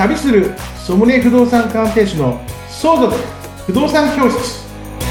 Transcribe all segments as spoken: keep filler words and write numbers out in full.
旅するソムリエ不動産鑑定士の相続不動産教室。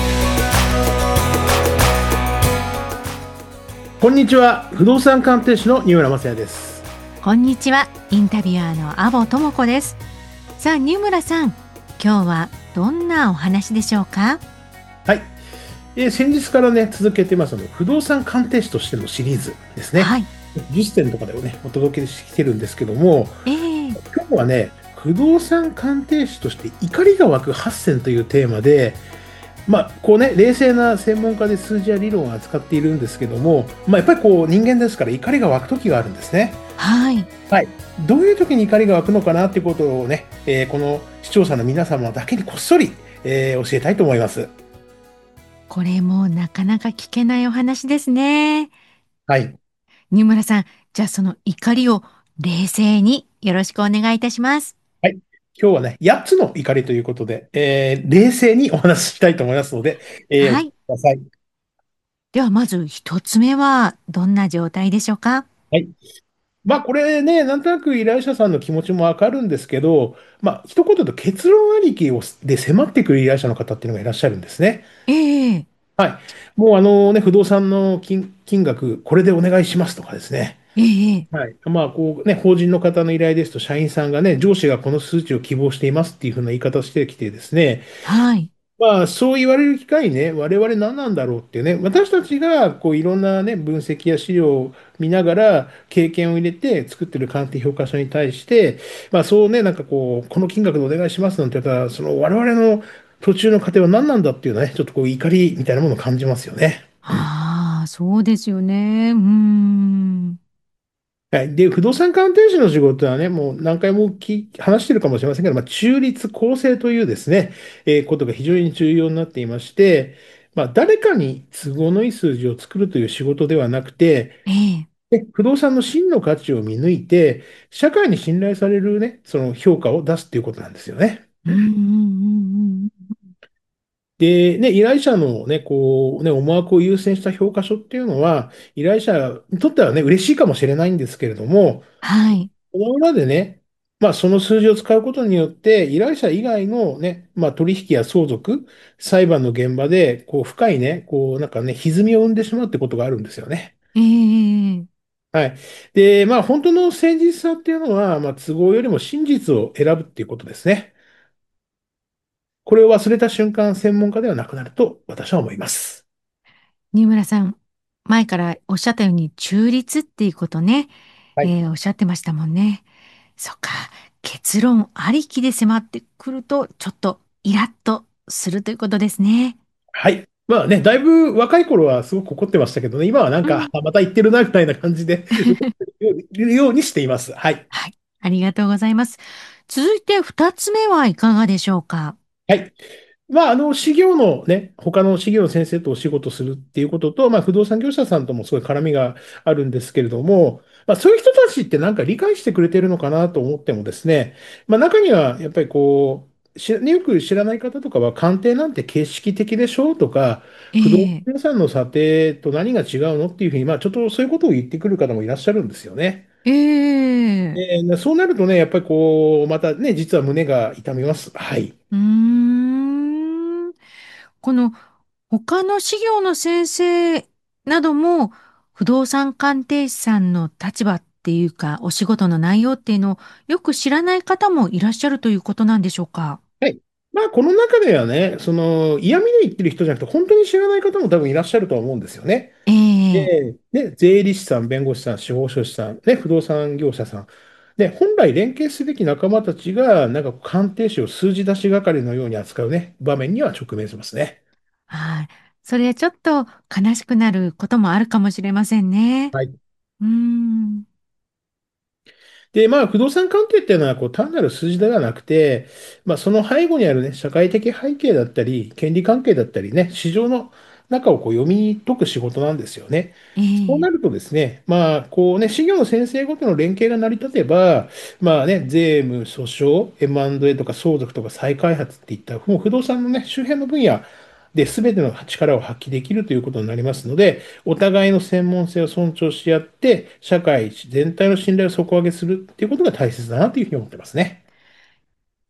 こんにちは、不動産鑑定士の二村雅也です。 こんにちは、インタビュアーの阿保智子です。さあ、二村さん、今日はどんなお話でしょうか？ はい、えー先日からね続けてますの不動産鑑定士としてのシリーズですね。 はい。 じゅっせんとかでをねお届けしてきてるんですけども、 ええ。 今日はね不動産鑑定士として怒りが湧くはっせんというテーマで、まあこうね冷静な専門家で数字や理論を扱っているんですけども、まあ、やっぱりこう人間ですから怒りが湧く時があるんですね。 はい。 はい、どういう時に怒りが湧くのかなっていうことをね、えーこの視聴者の皆様だけにこっそり、えー教えたいと思います。 これもなかなか聞けないお話ですね。 はい。 二村さん、じゃあその怒りを冷静によろしくお願いいたします。 はい。今日はね、やっつの怒りということで、えー冷静にお話ししたいと思いますので、えーお聞きくはい。 ださい。 ではまず一つ目はどんな状態でしょうか？ はい。まあ、これね、なんとなく依頼者さんの気持ちもわかるんですけど、まあ、一言で結論ありきをで迫ってくる依頼者の方っていうのがいらっしゃるんですね。 ええ。 はい。もうあのね、不動産の金、金額、これでお願いしますとかですね。 ええ。 はい。まあ、こうね、法人の方の依頼ですと、社員さんがね、上司がこの数値を希望していますっていうふうな言い方をしてきてですね、 はい。 まあ、そう言われる機会にね、我々何なんだろうっていうね、私たちがこういろんなね、分析や資料を見ながら、経験を入れて作ってる鑑定評価書に対して、まあ、そうね、なんかこう、この金額でお願いしますなんて言ったら、その我々の途中の過程は何なんだっていうのはね、ちょっとこう怒りみたいなものを感じますよね。 ああ、そうですよね。うーん。 はい。で、不動産鑑定士の仕事はね、もう何回もき話してるかもしれませんけど、まあ、中立公正というですね、えーことが非常に重要になっていまして、まあ、誰かに都合のいい数字を作るという仕事ではなくて、 ええ。 で不動産の真の価値を見抜いて、社会に信頼されるね、その評価を出すということなんですよね。 うんうんうんうん。 で、ね、依頼者のね、こう、ね、思惑を優先した評価書っていうのは、依頼者にとってはね、嬉しいかもしれないんですけれども、 はい。 この裏でね、まあ、その数字を使うことによって、依頼者以外のね、まあ、取引や相続、裁判の現場で、こう、深いね、こう、なんかね、歪みを生んでしまうってことがあるんですよね。 ええ。 はい。で、まあ、本当の誠実さっていうのは、まあ、都合よりも真実を選ぶっていうことですね。これを忘れた瞬間、専門家ではなくなると、私は思います。 新村さん、前からおっしゃったように中立っていうことね、 はい。 えーおっしゃってましたもんね。そっか、結論ありきで迫ってくると、ちょっとイラッとするということですね。 はい。まあね、だいぶ若い頃はすごく怒ってましたけどね、今はなんか、 うん。 あまた言ってるな、みたいな感じで、動いてるようにしています。はい。 はい、ありがとうございます。続いて二つ目はいかがでしょうか？ はい。まあ、あの、事業のね、他の事業の先生とお仕事するっていうことと、まあ、不動産業者さんともすごい絡みがあるんですけれども、まあ、そういう人たちってなんか理解してくれてるのかなと思ってもですね、まあ、中にはやっぱりこう、しよく知らない方とかは、鑑定なんて形式的でしょうとか、 え不動産え。 屋さんの査定と何が違うのっていうふうに、まあ、ちょっとそういうことを言ってくる方もいらっしゃるんですよね。 ええ。 えーそうなるとね、やっぱりこう、またね、実は胸が痛みます。はい。 うーん。この他の事業の先生なども不動産鑑定士さんの立場っていうかお仕事の内容っていうのをよく知らない方もいらっしゃるということなんでしょうか？ はい。まあ、この中ではね、その、嫌味で言ってる人じゃなくて、本当に知らない方も多分いらっしゃるとは思うんですよね。 ええ。 で、ね、税理士さん、弁護士さん、司法書士さん、ね、不動産業者さん。で、本来連携すべき仲間たちが、なんか鑑定士を数字出し係のように扱うね、場面には直面しますね。 はい。それはちょっと悲しくなることもあるかもしれませんね。 はい。 うーん。 で、まあ、不動産鑑定っていうのは、こう、単なる数字ではなくて、まあ、その背後にあるね、社会的背景だったり、権利関係だったりね、市場の中をこう読み解く仕事なんですよね。 ええ。 そうなるとですね、まあ、こうね、事業の先生ごとの連携が成り立てば、まあね、税務、訴訟、エムアンドエー とか相続とか再開発っていった、もう不動産のね、周辺の分野で全ての力を発揮できるということになりますので、お互いの専門性を尊重し合って、社会全体の信頼を底上げするっていうことが大切だなというふうに思ってますね。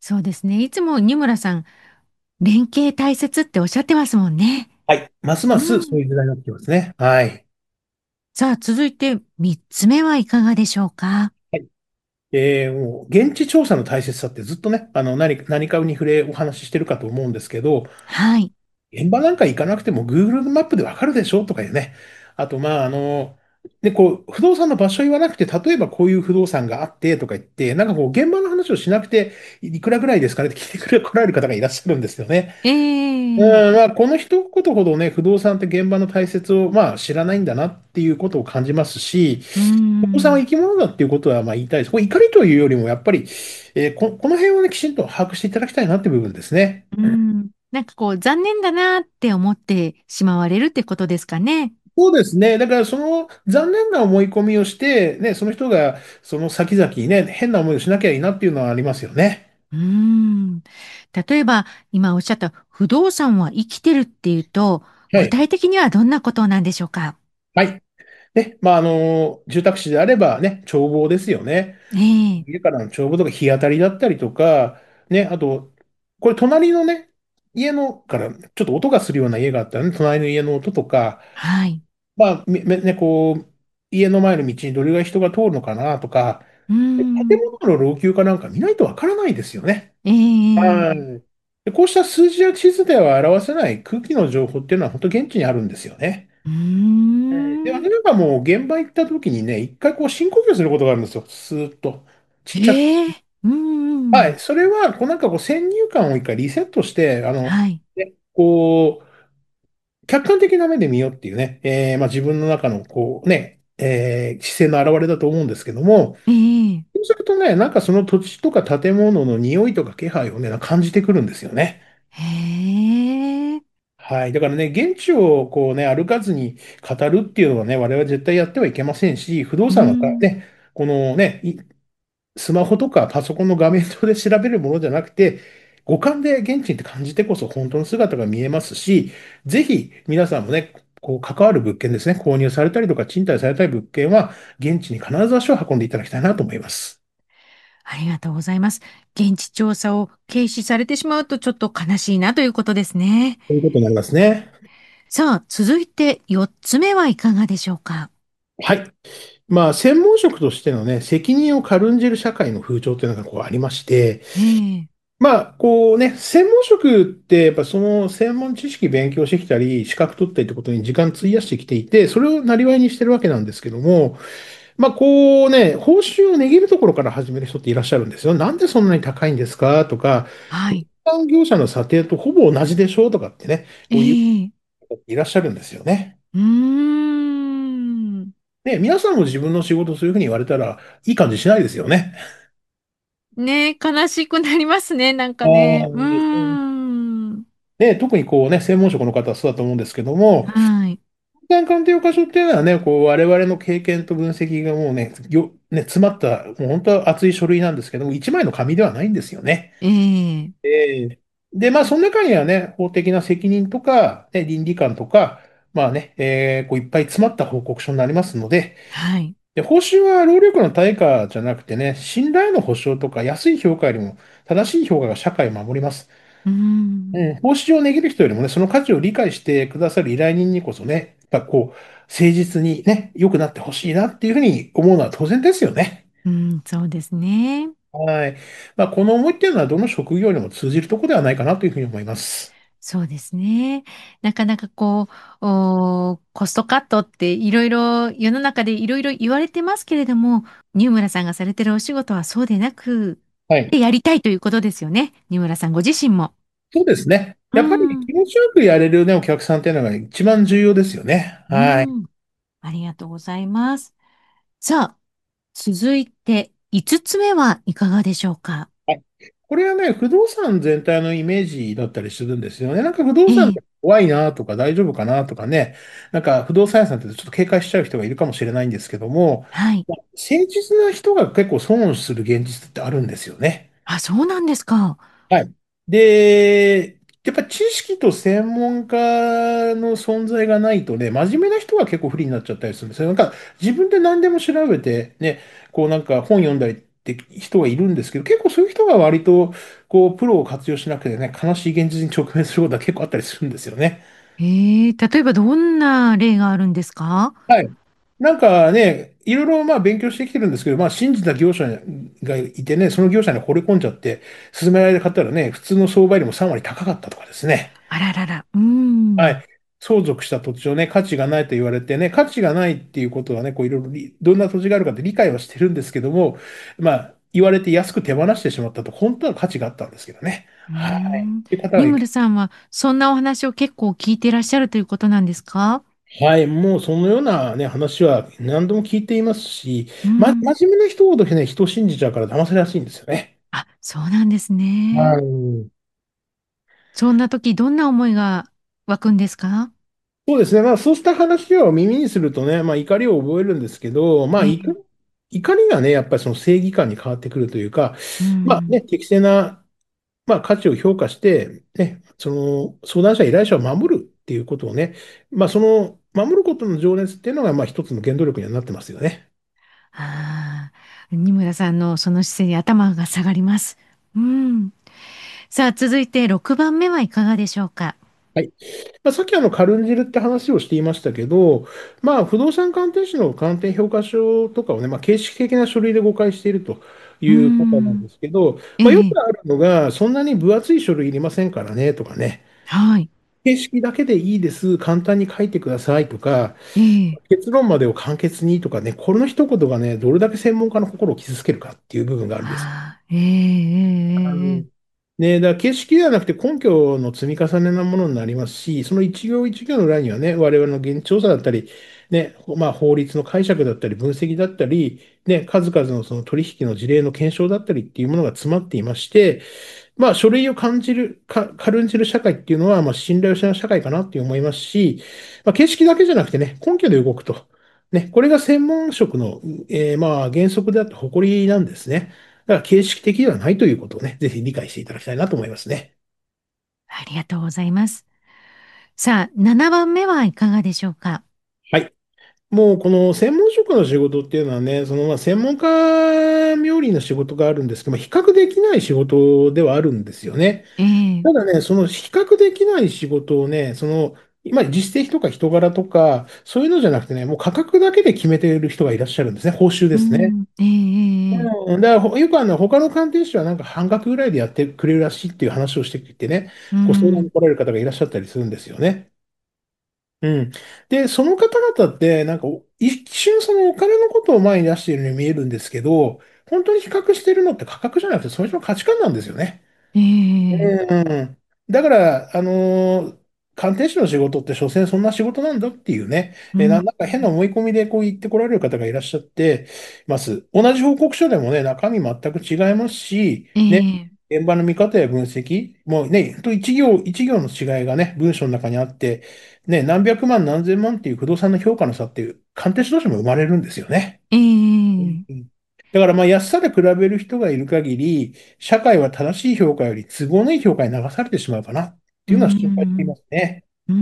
そうですね。いつも二村さん、連携大切っておっしゃってますもんね。 はい。ますますそううん。 いう時代になってきますね。はい。 さあ、続いて三つ目はいかがでしょうか？ はい。えーもう、現地調査の大切さってずっとね、あの、何か、何かに触れお話ししてるかと思うんですけど、 はい。 現場なんか行かなくても Google マップでわかるでしょとかいうね。あと、まあ、あの、で、こう、不動産の場所言わなくて、例えばこういう不動産があってとか言って、なんかこう、現場の話をしなくて、いくらぐらいですかねって聞いてくれ、来られる方がいらっしゃるんですよね。 えうえ、 ん、まあ、この一言ほどね、不動産って現場の大切を、まあ、知らないんだなっていうことを感じますし、 うー不動産はん、 生き物だっていうことは、まあ、言いたいです。これ怒りというよりも、やっぱり、えーこ、この辺をね、きちんと把握していただきたいなっていう部分ですね。 うーん。なんかこう、残念だなって思ってしまわれるってことですかね。 そうですね。だから、その残念な思い込みをして、ね、その人がその先々にね、変な思いをしなきゃいいなっていうのはありますよね。 うーん。例えば、今おっしゃった不動産は生きてるっていうと、 はい。 具体的にはどんなことなんでしょうか？ はい。ね、まあ、あの、住宅地であればね、眺望ですよね。 ええ、 家からの眺望とか日当たりだったりとか、ね、あと、これ隣のね、家のからちょっと音がするような家があったらね、隣の家の音とか、 はい。 まあ、みめね、こう、家の前の道にどれぐらい人が通るのかなとか、 うーで建ん。 物の老朽化なんか見ないとわからないですよね。 ええ、 はい。でこうした数字や地図では表せない空気の情報っていうのは本当現地にあるんですよね。 うーうんで、 ん。 私なんかもう現場行った時にね、一回こう深呼吸することがあるんですよ。スーッと。ちっちゃく。 ええ、うーん。 はい。それは、こうなんかこう先入観を一回リセットして、あの、 はい。 ね、こう、客観的な目で見ようっていうね、えーまあ、自分の中のこうね、えー姿勢の表れだと思うんですけども、 ええ、 そうするとね、なんかその土地とか建物の匂いとか気配をね、感じてくるんですよね。 へえ。 はい。だからね、現地をこうね、歩かずに語るっていうのはね、我々は絶対やってはいけませんし、不動うー産はかん。 ね、このね、いスマホとかパソコンの画面上で調べるものじゃなくて、五感で現地にって感じてこそ本当の姿が見えますし、ぜひ皆さんもね、こう関わる物件ですね、購入されたりとか賃貸されたい物件は、現地に必ず足を運んでいただきたいなと思います。 ありがとうございます。現地調査を軽視されてしまうとちょっと悲しいなということですね。 ということになりますね。 さあ、続いてよっつめはいかがでしょうか？ はい。まあ、専門職としてのね、責任を軽んじる社会の風潮というのがこうありまして、 ええ、 まあ、こうね、専門職って、やっぱその専門知識勉強してきたり、資格取ったりってことに時間費やしてきていて、それをなりわいにしてるわけなんですけども、まあ、こうね、報酬を値切るところから始める人っていらっしゃるんですよ。なんでそんなに高いんですかとか、不動はい。 産業者の査定とほぼ同じでしょうとかってね、 えこういうえ、 方っていらっしゃるんですよね。 うーん。 ね、皆さんも自分の仕事をそういうふうに言われたら、いい感じしないですよね。 ねえ、悲しくなりますね、なんかあね。うーーん。 ね、特にこうね、専門職の方はそうだと思うんですけども、 はい。 単鑑定箇所っていうのはね、こう我々の経験と分析がもうね、よ、ね、詰まった、もう本当は熱い書類なんですけども、一枚の紙ではないんですよね。 ええ、 ええで、まあ、その中にはね、法的な責任とか、ね、倫理観とか、まあね、えーこういっぱい詰まった報告書になりますので、 はい。 で、報酬は労力の対価じゃなくてね、信頼の保証とか安い評価よりも正しい評価が社会を守ります。 うーん。 うん、報酬を値切る人よりもね、その価値を理解してくださる依頼人にこそね、やっぱこう、誠実にね、良くなってほしいなっていうふうに思うのは当然ですよね。 うん、そうですね。 はい。まあ、この思いっていうのはどの職業にも通じるところではないかなというふうに思います。 そうですね。なかなかこう、おーコストカットっていろいろ世の中でいろいろ言われてますけれども、新村さんがされてるお仕事はそうでなく、 はい。 でやりたいということですよね。新村さんご自身も。 そうですね。 うやっぱりん、 気持ちよくやれるね、お客さんっていうのが一番重要ですよね。 うはい。 ん。ありがとうございます。さあ、続いていつつめはいかがでしょうか？ はいこれはね、不動産全体のイメージだったりするんですよね。なんか不動え産ってえ、 怖いなとか大丈夫かなとかね、なんか不動産屋さんってちょっと警戒しちゃう人がいるかもしれないんですけども、 はい。 まあ誠実な人が結構損する現実ってあるんですよね。 あ、そうなんですか。 はい。で、やっぱ知識と専門家の存在がないとね、真面目な人は結構不利になっちゃったりするんですよ。なんか自分で何でも調べて、ね、こうなんか本読んだりって人がいるんですけど、結構そういう人が割と、こう、プロを活用しなくてね、悲しい現実に直面することは結構あったりするんですよね。 ええ、例えばどんな例があるんですか？ はい。なんかね、いろいろまあ勉強してきてるんですけど、まあ信じた業者がいてね、その業者に惚れ込んじゃって、勧められて買ったらね、普通の相場よりもさん割高かったとかですね。 あららら、うん。 はい。相続した土地をね、価値がないと言われてね、価値がないっていうことはね、こういろいろり、どんな土地があるかって理解はしてるんですけども、まあ、言われて安く手放してしまったと、本当は価値があったんですけどね。 うーはい。 ん。 っていう方が二い村さんはそんなお話を結構聞いていらっしゃるということなんですか？ はい、もうそのようなね、話は何度も聞いていますし、ま、 うん。 真面目な人ほどね、人を信じちゃうから騙されやすいんですよね。 あ、そうなんですね。 はい。 そんな時どんな思いが湧くんですか？ そうですね。まあ、そうした話を耳にするとね、まあ、怒りを覚えるんですけど、まあ、怒ええ。 怒りがね、やっぱりその正義感に変わってくるというか、 うん。 まあね、適正な、まあ、価値を評価して、ね、その相談者、依頼者を守るっていうことをね、まあ、その守ることの情熱っていうのが、まあ、一つの原動力にはなってますよね。 ああ、二村さんのその姿勢に頭が下がります。うん。さあ、続いてろくばんめはいかがでしょうか？ はい。まあ、さっきあの、軽んじるって話をしていましたけど、まあ、不動産鑑定士の鑑定評価書とかをね、まあ、形式的な書類で誤解しているといううことなんん。 ですけど、まあ、よええ。 くあるのが、そんなに分厚い書類いりませんからね、とかね、 はい。 形式だけでいいです、簡単に書いてくださいとか、 ええ。 結論までを簡潔にとかね、これの一言がね、どれだけ専門家の心を傷つけるかっていう部分があるんです。 ああ、ええ、ええ、えあのえ。 ね、だから形式ではなくて根拠の積み重ねなものになりますし、その一行一行の裏にはね、我々の現地調査だったり、ね、ほまあ、法律の解釈だったり、分析だったり、ね、数々のその取引の事例の検証だったりっていうものが詰まっていまして、まあ、書類を感じる、か、軽んじる社会っていうのは、まあ、信頼を失う社会かなって思いますし、まあ、形式だけじゃなくてね、根拠で動くと。ね、これが専門職の、えーまあ、原則であって誇りなんですね。だから形式的ではないということをね、ぜひ理解していただきたいなと思いますね。 ありがとうございます。さあ、ななばんめはいかがでしょうか？ はい。もうこの専門職の仕事っていうのはね、そのまあ専門家冥利の仕事があるんですけど、まあ比較できない仕事ではあるんですよね。 ええ。 ただね、その比較できない仕事をね、その、今実績とか人柄とか、そういうのじゃなくてね、もう価格だけで決めている人がいらっしゃるんですね。報酬ですね。 うん、ええ、ええ、ええ。 うん、だからほよくあの他の鑑定士はなんか半額ぐらいでやってくれるらしいっていう話をしてきてね、 うご相談にん、 来られる方がいらっしゃったりするんですよね。うん。で、その方々って、なんかお一瞬そのお金のことを前に出しているように見えるんですけど、本当に比較してるのって価格じゃなくて、その人の価値観なんですよね。 ええ、 うん。だから、あのー鑑定士の仕事って所詮そんな仕事なんだっていうね、えな、 うん、 なんか変な思い込みでこう言ってこられる方がいらっしゃってます。同じ報告書でもね、中身全く違いますし、 えね、 え、 現場の見方や分析、もうね、ほんと一行、一行の違いがね、文章の中にあって、ね、何百万何千万っていう不動産の評価の差っていう鑑定士同士も生まれるんですよね。 ええ、 うんうん。だからまあ安さで比べる人がいる限り、社会は正しい評価より都合のいい評価に流されてしまうかなってういうのは心配していん、 ますね。 うん。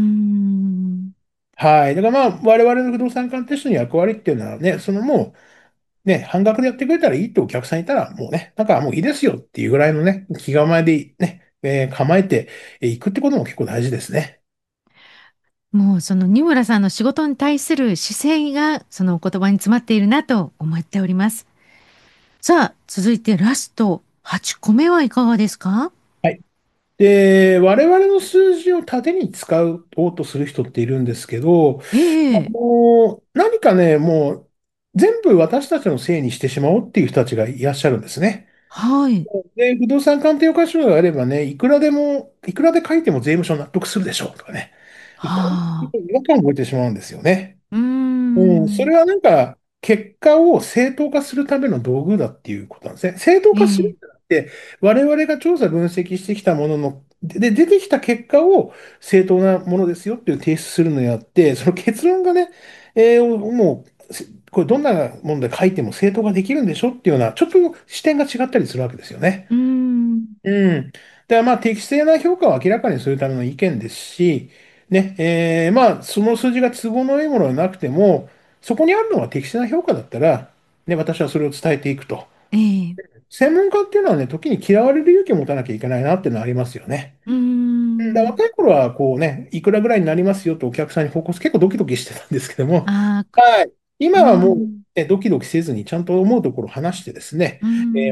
はい。だからまあ我々の不動産鑑定士の役割っていうのはね、そのもうね、半額でやってくれたらいいってお客さんいたらもうね、なんかもういいですよっていうぐらいのね、気構えでね、えー構えていくってことも結構大事ですね。 もうその二村さんの仕事に対する姿勢がそのお言葉に詰まっているなと思っております。さあ、続いてラストはちこめはいかがですか？ はい。で、我々の数字を盾に使おうとする人っているんですけど、 ええ、 もう何かね、もう全部私たちのせいにしてしまおうっていう人たちがいらっしゃるんですね。 はい。 で、不動産鑑定許可証があればね、いくらでも、いくらで書いても税務署納得するでしょうとかね。こういうはあ。 違和感を覚えてしまうんですよね。 うーうん、そん。 れはなんか、結果を正当化するための道具だっていうことなんですね。正当ええ、 化するってなって、我々が調査分析してきたものの、で、出てきた結果を正当なものですよっていう提出するのにあって、その結論がね、えーもう、せこれどんなもので書いても正当化できるんでしょっていうような、ちょっと視点が違ったりするわけですよね。 うーん。 うん。で、まあ、適正な評価を明らかにするための意見ですし、ね、えーまあ、その数字が都合のいいものでなくても、そこにあるのは適正な評価だったら、ね、私はそれを伝えていくと。 ええ、 専門家っていうのはね、時に嫌われる勇気を持たなきゃいけないなっていうのはありますよね。 うーうんだからん。 若い頃は、こうね、いくらぐらいになりますよとお客さんに報告す、結構ドキドキしてたんですけども、 ああ、 はい。 う今はもう、 ん、 ね、ドキドキせずに、ちゃんと思うところを話してですね、 うん。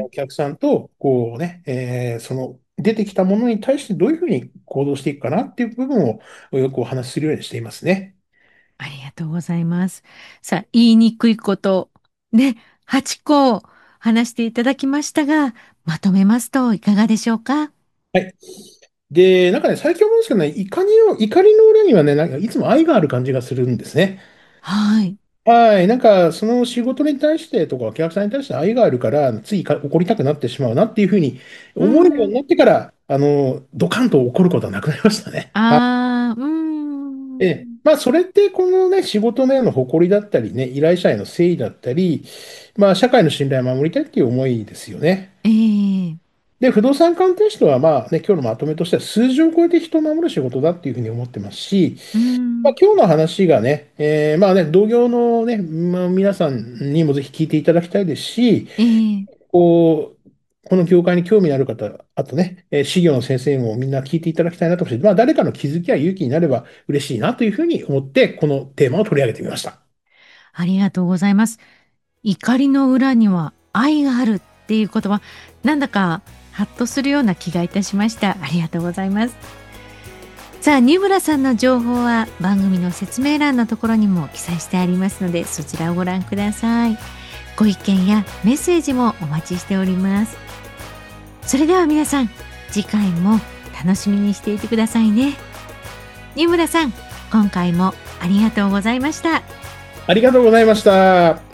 えーお客さんと、こうね、えーその、出てきたものに対してどういうふうに行動していくかなっていう部分をよくお話しするようにしていますね。 ありがとうございます。さあ、言いにくいこと、ね、はちこ話していただきましたが、まとめますといかがでしょうか？ はい。で、なんかね、最近思うんですけどね、怒りの、怒りの裏にはね、なんかいつも愛がある感じがするんですね。 はい。 はい。なんか、その仕事に対してとか、お客さんに対して愛があるから、ついか怒りたくなってしまうなっていうふうにう思えるようにん。 なってから、あの、ドカンと怒ることはなくなりましたね。はい。 ああ、うええ。 ん。 まあ、それって、このね、仕事のの誇りだったりね、依頼者への誠意だったり、まあ、社会の信頼を守りたいっていう思いですよね。 ええ、 で、不動産鑑定士とは、まあね、今日のまとめとしては、数字を超えて人を守る仕事だっていうふうに思ってますし、 うまあ、 ん。 今日の話がね、えーまあね、同業のね、まあ、皆さんにもぜひ聞いていただきたいですし、 ええ、 こう、この業界に興味のある方、あとね、えー、事業の先生にもみんな聞いていただきたいなと思って、まあ、誰かの気づきや勇気になれば嬉しいなというふうに思って、このテーマを取り上げてみました。 ありがとうございます。怒りの裏には愛があるっていう言葉、なんだかハッとするような気がいたしました。ありがとうございます。さあ、二村さんの情報は番組の説明欄のところにも記載してありますので、そちらをご覧ください。ご意見やメッセージもお待ちしております。それでは皆さん、次回も楽しみにしていてくださいね。二村さん、今回もありがとうございました。 ありがとうございました。